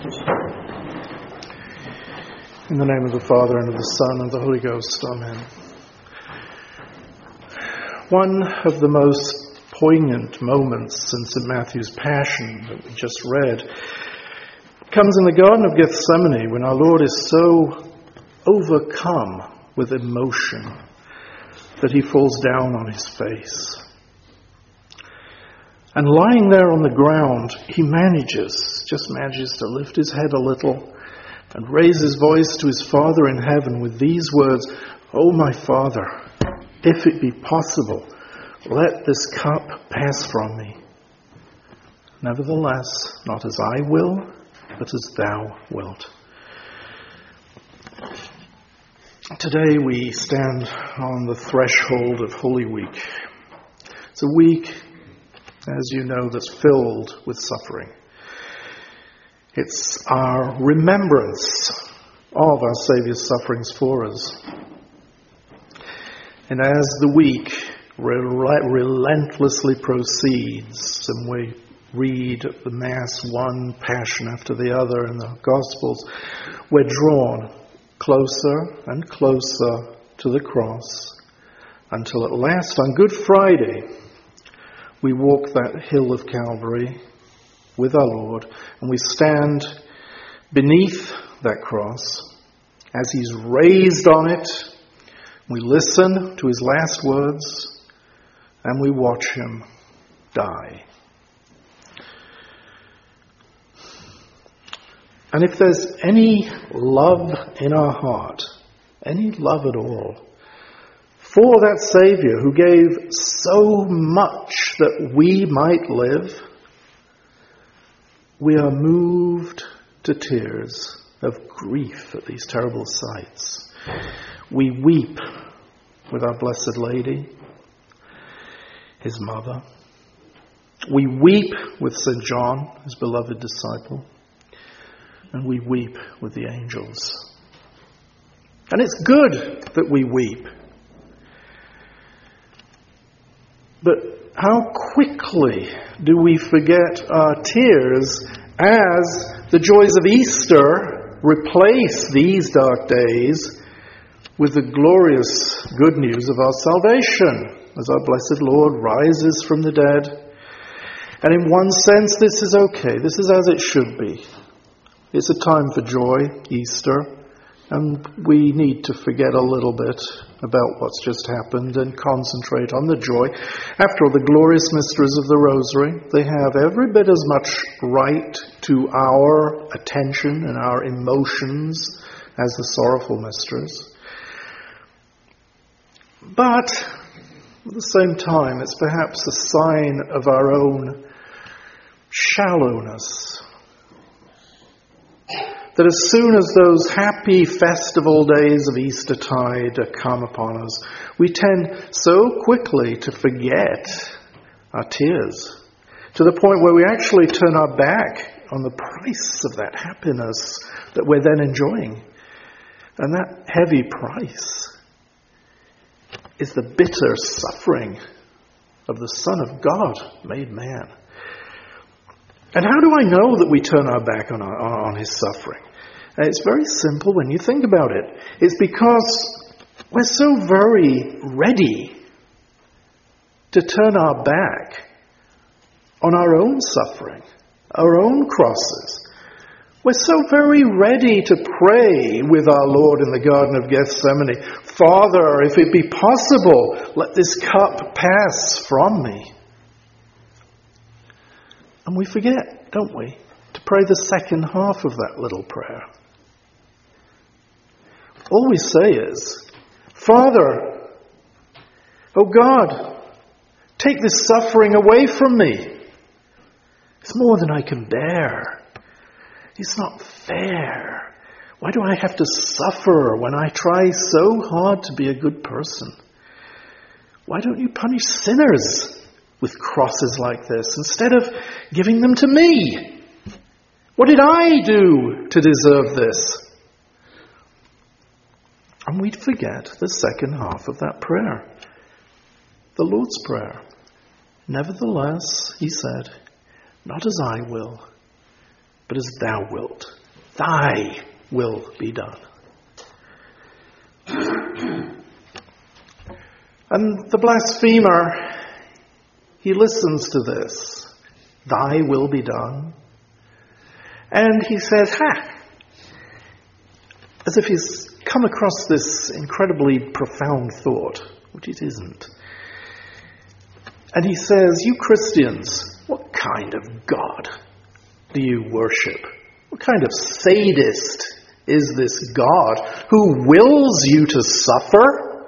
In the name of the Father, and of the Son, and of the Holy Ghost. Amen. One of the most poignant moments in St. Matthew's Passion that we just read comes in the Garden of Gethsemane, when our Lord is so overcome with emotion that he falls down on his face. And lying there on the ground, he just manages to lift his head a little and raise his voice to his Father in heaven with these words, "O my Father, if it be possible, let this cup pass from me. Nevertheless, not as I will, but as thou wilt." Today we stand on the threshold of Holy Week. It's a week, as you know, that's filled with suffering. It's our remembrance of our Saviour's sufferings for us. And as the week relentlessly proceeds, and we read the Mass one passion after the other in the Gospels, we're drawn closer and closer to the cross, until at last on Good Friday we walk that hill of Calvary with our Lord, and we stand beneath that cross as he's raised on it. We listen to his last words, and we watch him die. And if there's any love in our heart, any love at all, for that Saviour who gave so much that we might live, we are moved to tears of grief at these terrible sights. We weep with our Blessed Lady, his mother. We weep with St. John, his beloved disciple. And we weep with the angels. And it's good that we weep. But how quickly do we forget our tears as the joys of Easter replace these dark days with the glorious good news of our salvation, as our blessed Lord rises from the dead. And in one sense, this is okay. This is as it should be. It's a time for joy, Easter, and we need to forget a little bit about what's just happened and concentrate on the joy. After all, the glorious mysteries of the Rosary, they have every bit as much right to our attention and our emotions as the sorrowful mysteries. But at the same time, it's perhaps a sign of our own shallowness, that as soon as those happy festival days of Eastertide come upon us, we tend so quickly to forget our tears, to the point where we actually turn our back on the price of that happiness that we're then enjoying. And that heavy price is the bitter suffering of the Son of God made man. And how do I know that we turn our back on his suffering? It's very simple when you think about it. It's because we're so very ready to turn our back on our own suffering, our own crosses. We're so very ready to pray with our Lord in the Garden of Gethsemane, "Father, if it be possible, let this cup pass from me." And we forget, don't we, to pray the second half of that little prayer. All we say is, "Father, oh God, take this suffering away from me. It's more than I can bear. It's not fair. Why do I have to suffer when I try so hard to be a good person? Why don't you punish sinners with crosses like this instead of giving them to me? What did I do to deserve this?" And we'd forget the second half of that prayer, the Lord's Prayer. "Nevertheless," he said, "not as I will, but as thou wilt. Thy will be done. And the blasphemer, he listens to this. Thy will be done. And he says, as if he's come across this incredibly profound thought, which it isn't. And he says, you Christians, what kind of God do you worship? What kind of sadist is this God who wills you to suffer?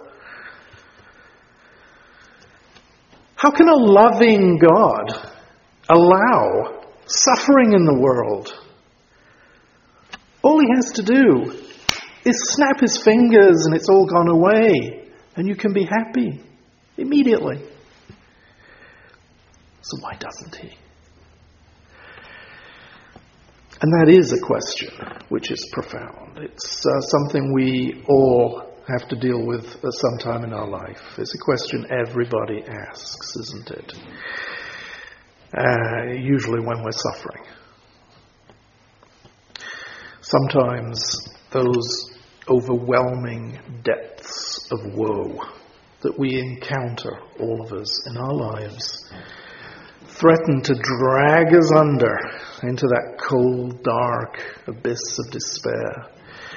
How can a loving God allow suffering in the world? All he has to do is snap his fingers and it's all gone away, and you can be happy immediately. So why doesn't he? And that is a question which is profound. It's something we all have to deal with at some time in our life. It's a question everybody asks, isn't it? Usually when we're suffering. Sometimes those overwhelming depths of woe that we encounter, all of us, in our lives, threaten to drag us under into that cold, dark abyss of despair.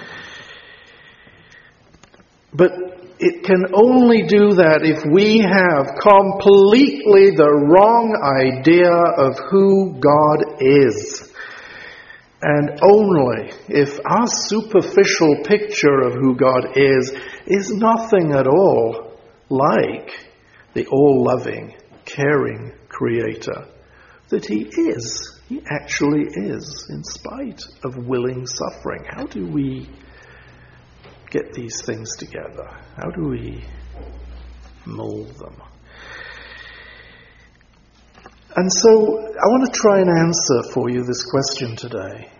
But it can only do that if we have completely the wrong idea of who God is. And only if our superficial picture of who God is nothing at all like the all-loving, caring Creator that He is. He actually is, in spite of willing suffering. How do we get these things together? How do we mold them? And so I want to try and answer for you this question today.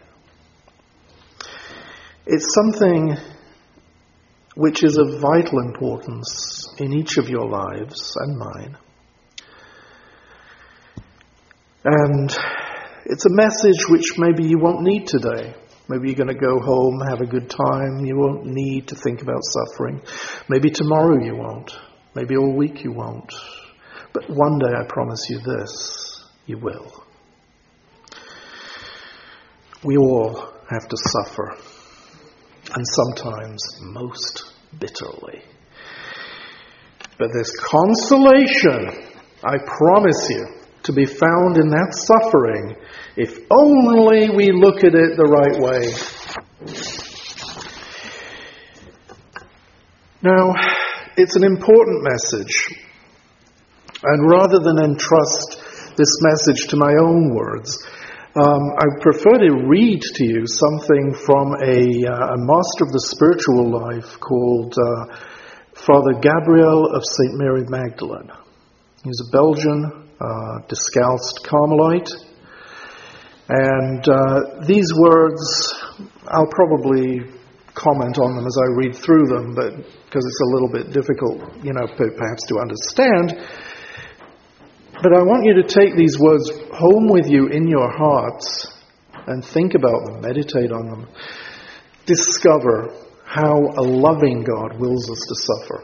It's something which is of vital importance in each of your lives and mine. And it's a message which maybe you won't need today. Maybe you're going to go home, have a good time. You won't need to think about suffering. Maybe tomorrow you won't. Maybe all week you won't. But one day, I promise you this, you will. We all have to suffer. And sometimes most bitterly. But there's consolation, I promise you, to be found in that suffering if only we look at it the right way. Now, it's an important message. And rather than entrust this message to my own words, I prefer to read to you something from a master of the spiritual life called Father Gabriel of St. Mary Magdalene. He's a Belgian Discalced Carmelite. And these words, I'll probably comment on them as I read through them, but because it's a little bit difficult, perhaps to understand. But I want you to take these words home with you in your hearts and think about them, meditate on them. Discover how a loving God wills us to suffer.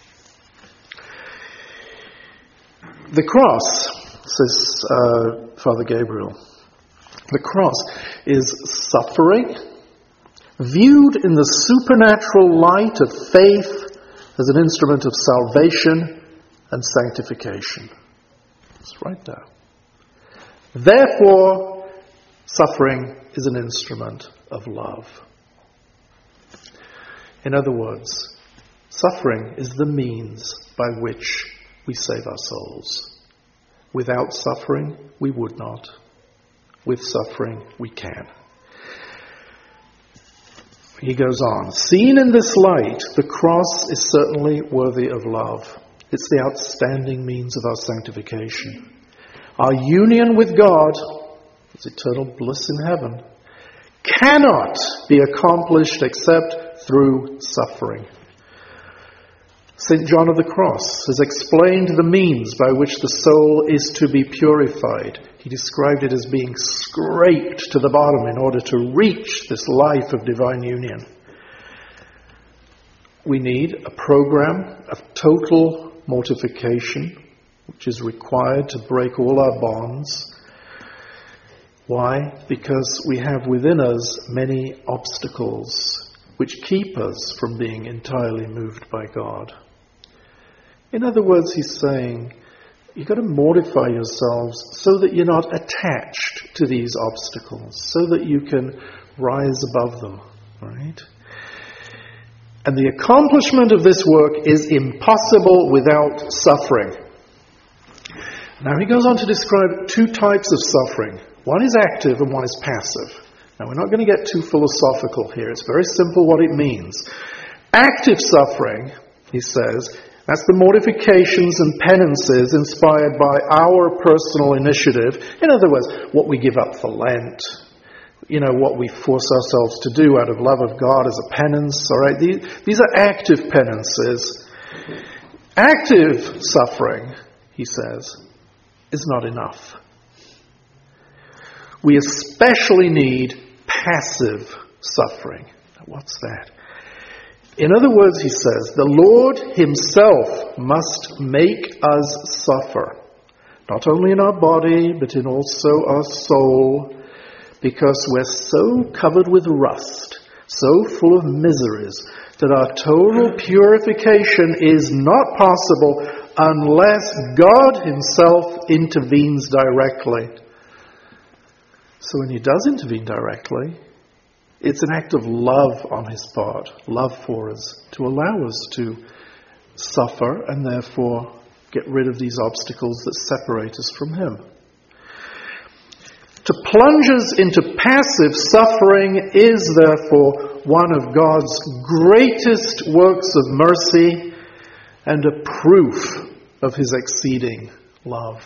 The cross, says Father Gabriel, the cross is suffering viewed in the supernatural light of faith as an instrument of salvation and sanctification. It's right there. Therefore, suffering is an instrument of love. In other words, suffering is the means by which we save our souls. Without suffering, we would not. With suffering, we can. He goes on. Seen in this light, the cross is certainly worthy of love. It's the outstanding means of our sanctification. Our union with God, His eternal bliss in heaven, cannot be accomplished except through suffering. St. John of the Cross has explained the means by which the soul is to be purified. He described it as being scraped to the bottom in order to reach this life of divine union. We need a program of total mortification, which is required to break all our bonds. Why? Because we have within us many obstacles which keep us from being entirely moved by God. In other words, he's saying, you've got to mortify yourselves so that you're not attached to these obstacles, so that you can rise above them, right? And the accomplishment of this work is impossible without suffering. Now he goes on to describe two types of suffering. One is active and one is passive. Now we're not going to get too philosophical here. It's very simple what it means. Active suffering, he says, that's the mortifications and penances inspired by our personal initiative. In other words, what we give up for Lent. What we force ourselves to do out of love of God as a penance. All right, these are active penances. Active suffering, he says, is not enough. We especially need passive suffering. What's that? In other words, he says, the Lord himself must make us suffer, not only in our body, but in also our soul, because we're so covered with rust, so full of miseries, that our total purification is not possible unless God himself intervenes directly. So when he does intervene directly, it's an act of love on his part, love for us, to allow us to suffer and therefore get rid of these obstacles that separate us from him. To plunge us into passive suffering is therefore one of God's greatest works of mercy and a proof of his exceeding love.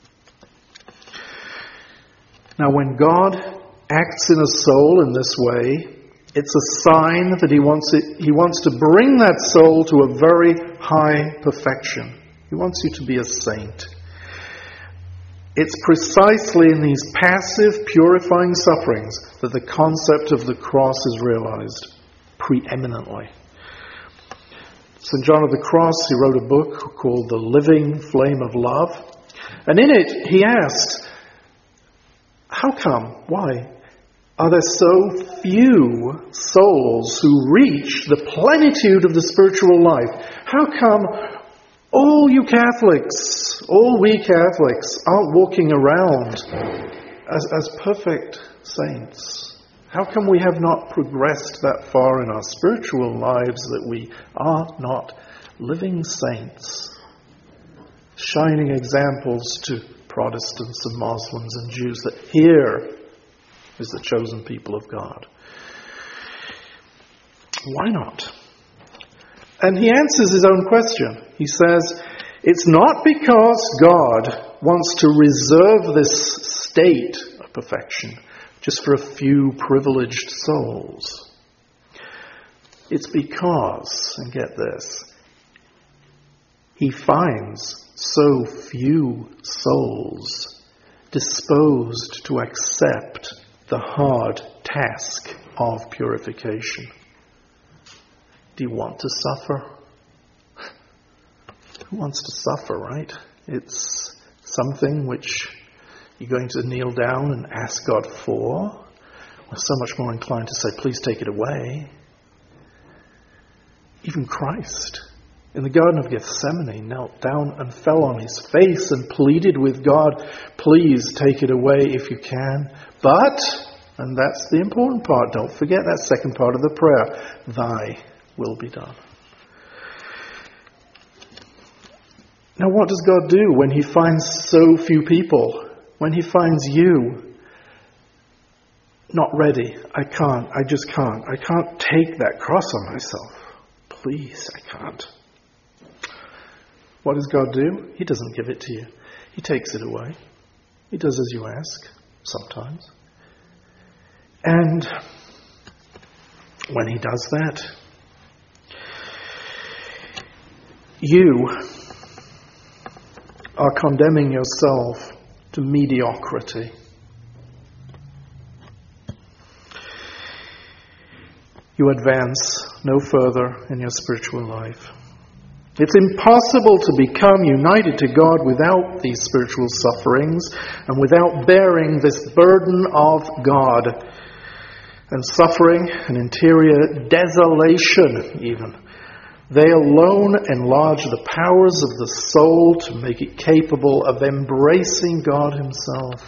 Now when God acts in a soul in this way, it's a sign that he wants to bring that soul to a very high perfection. He wants you to be a saint. It's precisely in these passive, purifying sufferings that the concept of the cross is realized preeminently. St. John of the Cross, he wrote a book called The Living Flame of Love. And in it, he asks, how come? Why? Are there so few souls who reach the plenitude of the spiritual life? How come all you Catholics, all we Catholics, aren't walking around as perfect saints? How come we have not progressed that far in our spiritual lives that we are not living saints, shining examples to Protestants and Muslims and Jews that here is the chosen people of God? Why not? And he answers his own question. He says, it's not because God wants to reserve this state of perfection just for a few privileged souls. It's because, and get this, he finds so few souls disposed to accept the hard task of purification. Do you want to suffer? Who wants to suffer, right? It's something which you're going to kneel down and ask God for. We're so much more inclined to say, please take it away. Even Christ, in the Garden of Gethsemane, knelt down and fell on his face and pleaded with God, please take it away if you can. But, and that's the important part, don't forget that second part of the prayer, thy will be done. Now what does God do when he finds so few people? When he finds you not ready? I just can't. I can't take that cross on myself. Please, I can't. What does God do? He doesn't give it to you. He takes it away. He does as you ask, sometimes. And when he does that, You are condemning yourself to mediocrity. You advance no further in your spiritual life. It's impossible to become united to God without these spiritual sufferings and without bearing this burden of God. And suffering and interior desolation even, they alone enlarge the powers of the soul to make it capable of embracing God Himself.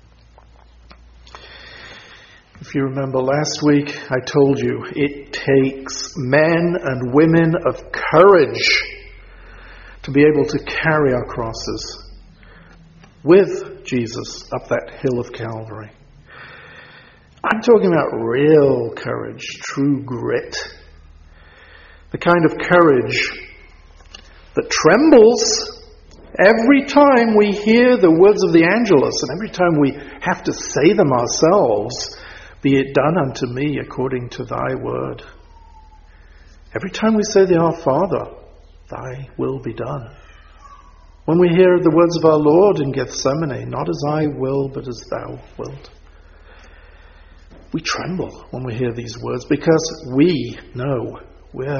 If you remember last week, I told you it takes men and women of courage to be able to carry our crosses with Jesus up that hill of Calvary. I'm talking about real courage, true grit. The kind of courage that trembles every time we hear the words of the Angelus and every time we have to say them ourselves, be it done unto me according to thy word. Every time we say the Our Father, thy will be done. When we hear the words of our Lord in Gethsemane, not as I will, but as thou wilt. We tremble when we hear these words because we know we're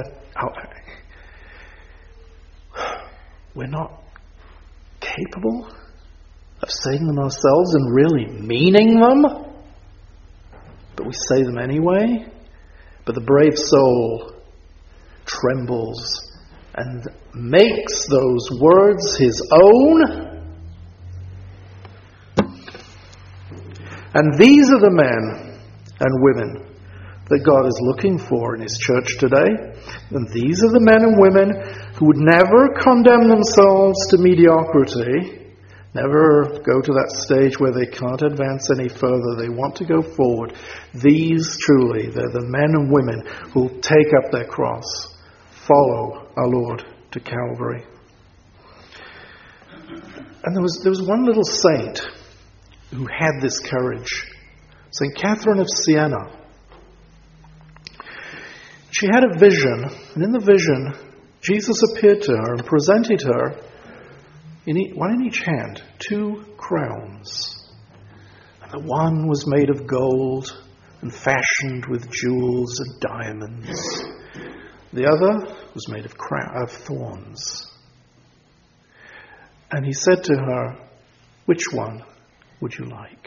not capable of saying them ourselves and really meaning them. But we say them anyway. But the brave soul trembles and makes those words his own. And these are the men and women that God is looking for in His church today. And these are the men and women who would never condemn themselves to mediocrity, never go to that stage where they can't advance any further. They want to go forward. These truly, they're the men and women who will take up their cross, follow our Lord to Calvary. And there was one little saint who had this courage. St. Catherine of Siena. She had a vision, and in the vision, Jesus appeared to her and presented her, one in each hand, 2 crowns. And the one was made of gold and fashioned with jewels and diamonds. The other was made of thorns. And He said to her, which one would you like?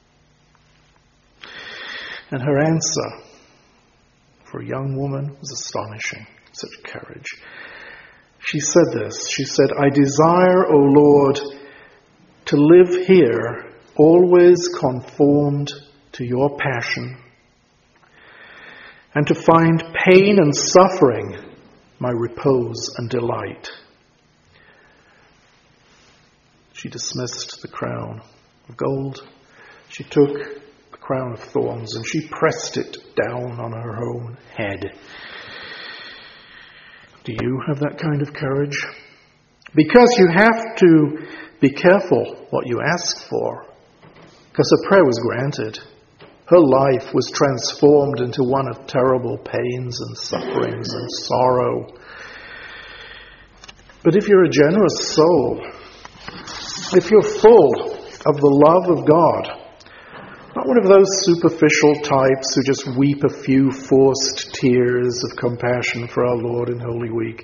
And her answer, for a young woman, was astonishing. Such courage. She said this. She said, I desire, O Lord, to live here, always conformed to your passion, and to find pain and suffering my repose and delight. She dismissed the crown of gold. She took the crown of thorns and she pressed it down on her own head. Do you have that kind of courage? Because you have to be careful what you ask for. Because her prayer was granted. Her life was transformed into one of terrible pains and sufferings and sorrow. But if you're a generous soul, if you're full of the love of God, not one of those superficial types who just weep a few forced tears of compassion for our Lord in Holy Week.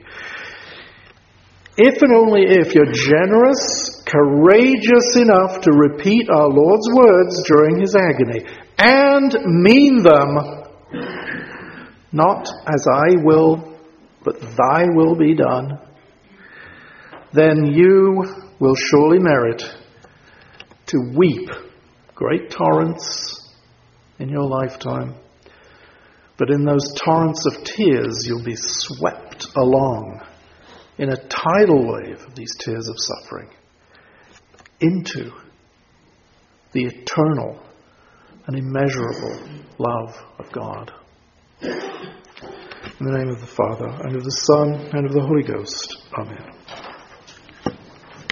If and only if you're generous, courageous enough to repeat our Lord's words during His agony and mean them, not as I will, but thy will be done, then you will surely merit to weep great torrents in your lifetime. But in those torrents of tears, you'll be swept along in a tidal wave of these tears of suffering into the eternal and immeasurable love of God. In the name of the Father, and of the Son, and of the Holy Ghost. Amen.